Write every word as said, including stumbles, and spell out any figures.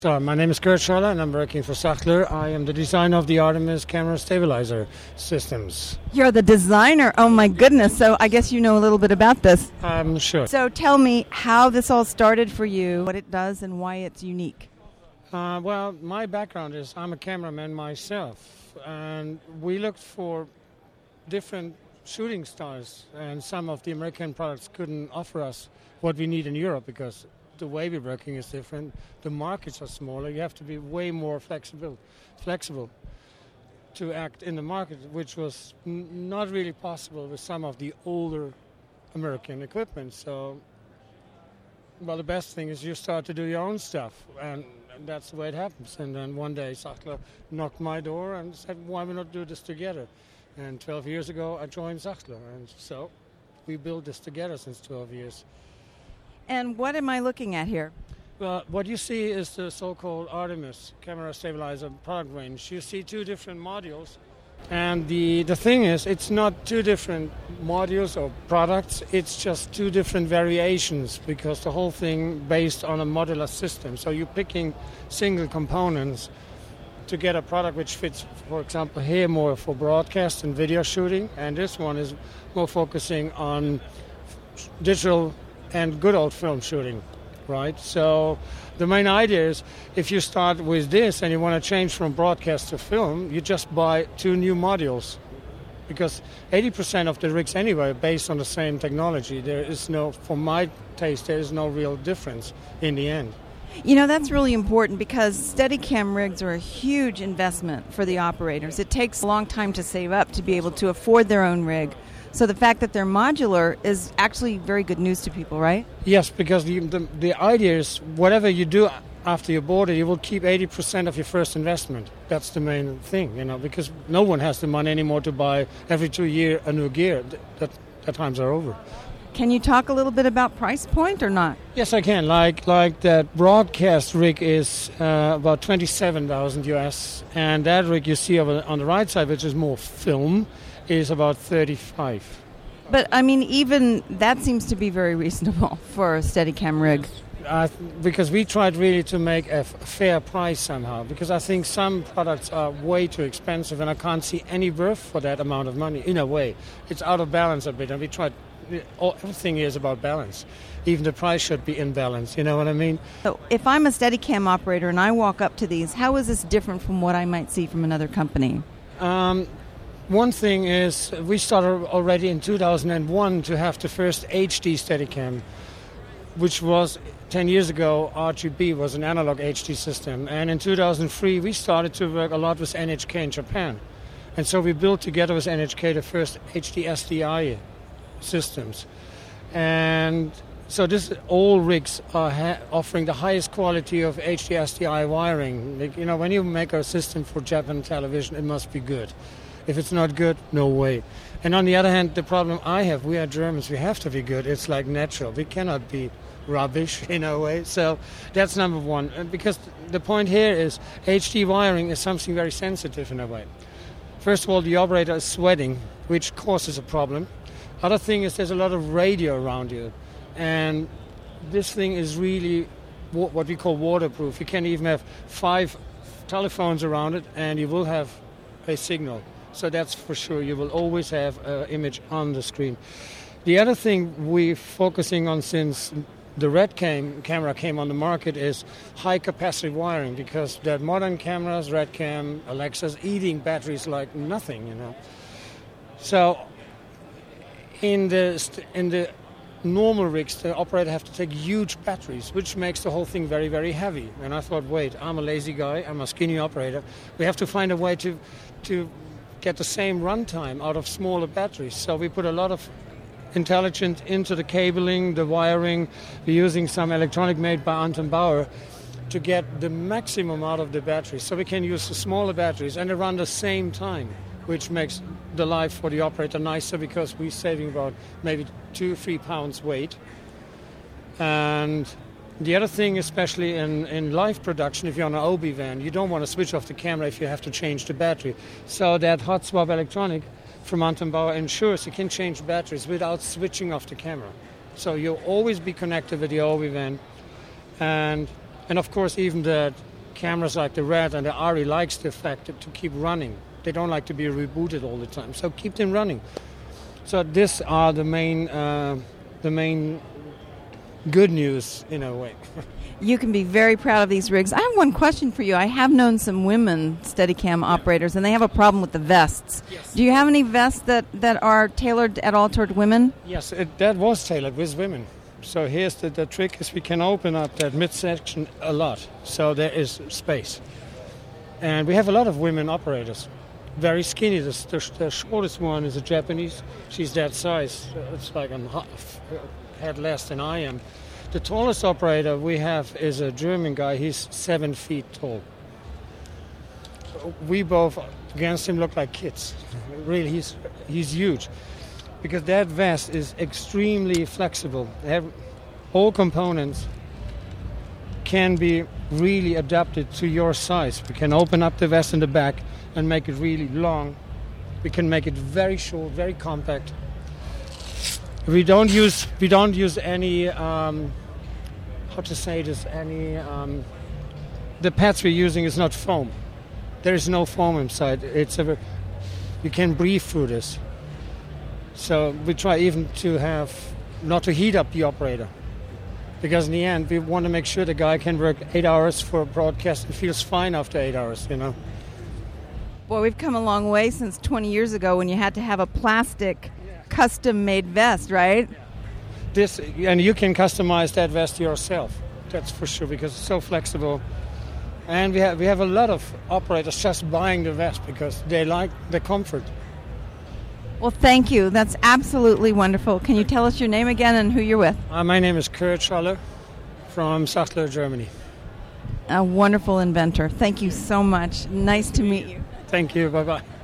So, my name is Kurt Scholler and I'm working for Sachtler. I am the designer of the Artemis camera stabilizer systems. You're the designer. Oh my goodness. So I guess you know a little bit about this. I'm sure. So tell me how this all started for you, what it does and why it's unique. Uh, well, my background is I'm a cameraman myself, and we looked for different shooting styles, and some of the American products couldn't offer us what we need in Europe because the way we're working is different. The markets are smaller. You have to be way more flexible, flexible to act in the market, which was n- not really possible with some of the older American equipment. So, well, the best thing is you start to do your own stuff, and that's the way it happens. And then one day Sachtler knocked my door and said, why we not do this together? And twelve years ago I joined Sachtler, and so we built this together since twelve years. And what am I looking at here? Well, what you see is the so-called Artemis camera stabilizer product range. You see two different modules. And the, the thing is, it's not two different modules or products, it's just two different variations because the whole thing based on a modular system. So you're picking single components to get a product which fits, for example, here more for broadcast and video shooting, and this one is more focusing on digital and good old film shooting, right? So the main idea is if you start with this and you want to change from broadcast to film, you just buy two new modules because eighty percent of the rigs anyway are based on the same technology. There is no, for my taste, there is no real difference in the end. You know, that's really important because Steadicam rigs are a huge investment for the operators. It takes a long time to save up to be able to afford their own rig. So the fact that they're modular is actually very good news to people, right? Yes, because the, the, the idea is whatever you do after you board it, you will keep eighty percent of your first investment. That's the main thing, you know, because no one has the money anymore to buy every two years a new gear. That, that times are over. Can you talk a little bit about price point or not? Yes, I can. Like like that broadcast rig is uh, about twenty-seven thousand U S, and that rig you see over on the right side, which is more film, is about thirty-five. But, I mean, even that seems to be very reasonable for a Steadicam rig. Uh, because we tried really to make a f- fair price somehow, because I think some products are way too expensive and I can't see any worth for that amount of money. In a way, it's out of balance a bit, and we tried, all, everything is about balance. Even the price should be in balance, you know what I mean? So if I'm a Steadicam operator and I walk up to these, how is this different from what I might see from another company? Um, one thing is we started already in two thousand one to have the first H D Steadicam, which was ten years ago. R G B was an analog H D system, and in two thousand three we started to work a lot with N H K in Japan, and so we built together with N H K the first H D S D I systems, and so this all rigs are ha- offering the highest quality of H D S D I wiring. Like, you know, when you make a system for Japan television, it must be good. If it's not good, no way. And on the other hand, the problem I have, we are Germans, we have to be good. It's like natural. We cannot be rubbish in a way. So that's number one. Because the point here is H D wiring is something very sensitive in a way. First of all, the operator is sweating, which causes a problem. Other thing is there's a lot of radio around you. And this thing is really what we call waterproof. You can even have five telephones around it and you will have a signal. So that's for sure. You will always have an image on the screen. The other thing we're focusing on since the Red cam, camera came on the market is high-capacity wiring, because that modern cameras, Redcam, Alexa's, eating batteries like nothing, you know. So in the st- in the normal rigs, the operator have to take huge batteries, which makes the whole thing very, very heavy. And I thought, wait, I'm a lazy guy, I'm a skinny operator. We have to find a way to to get the same runtime out of smaller batteries. So we put a lot of intelligence into the cabling, the wiring. We're using some electronic made by Anton Bauer to get the maximum out of the batteries. So we can use the smaller batteries and they run the same time, which makes the life for the operator nicer because we're saving about maybe two, three pounds weight. And the other thing, especially in, in live production, if you're on an O B van, you don't want to switch off the camera if you have to change the battery. So that hot swap electronic from Anton Bauer ensures you can change batteries without switching off the camera. So you'll always be connected with the O B van. And And of course, even the cameras like the Red and the Ari likes the fact that to keep running. They don't like to be rebooted all the time, so keep them running. So these are the main, uh, the main good news in a way. You can be very proud of these rigs. I have one question for you. I have known some women Steadicam operators, and they have a problem with the vests. Yes. Do you have any vests that, that are tailored at all toward women? Yes, it, that was tailored with women. So here's the, the trick is we can open up that midsection a lot, so there is space. And we have a lot of women operators. Very skinny. The, the, the shortest one is a Japanese. She's that size. It's like a half head less than I am. The tallest operator we have is a German guy. He's seven feet tall. We both against him look like kids. Really, he's he's huge. Because that vest is extremely flexible. Every, all components can be really adapted to your size. We can open up the vest in the back and make it really long. We can make it very short, very compact. We don't use we don't use any um, how to say this any um, the pads we're using is not foam. There is no foam inside. It's a you can breathe through this. So we try even to have not to heat up the operator, because in the end we want to make sure the guy can work eight hours for a broadcast and feels fine after eight hours. You know. Boy, we've come a long way since twenty years ago when you had to have a plastic, custom-made vest, right? This and you can customize that vest yourself. That's for sure because it's so flexible. And we have we have a lot of operators just buying the vest because they like the comfort. Well, thank you. That's absolutely wonderful. Can you tell us your name again and who you're with? Uh, my name is Kurt Schaller from Sachtler, Germany. A wonderful inventor. Thank you so much. Nice to meet you. Thank you. Bye-bye.